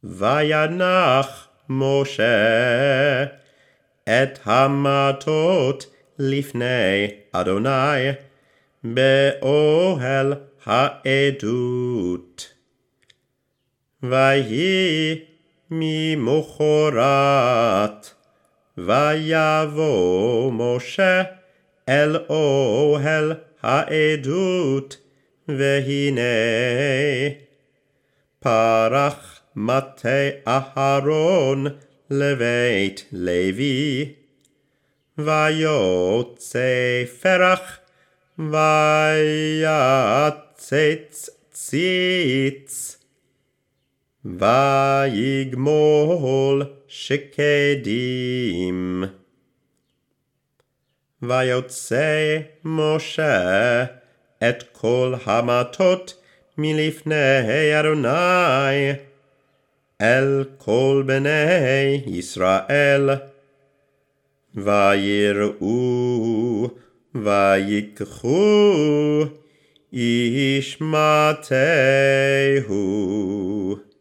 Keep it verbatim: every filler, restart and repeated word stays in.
וינח משה את המטות לפני אדוני באוהל העדות. ויהי ממחרת ויבוא משה אל אוהל העדות, והנה פרח מטה אהרון לבית לוי, ויוצא פרח ויצץ ציץ, ויגמול שקדים. ויוצא משה את כל המטות מלפני אדוני אל כל בני ישראל, ויראו ויקחו איש מטהו.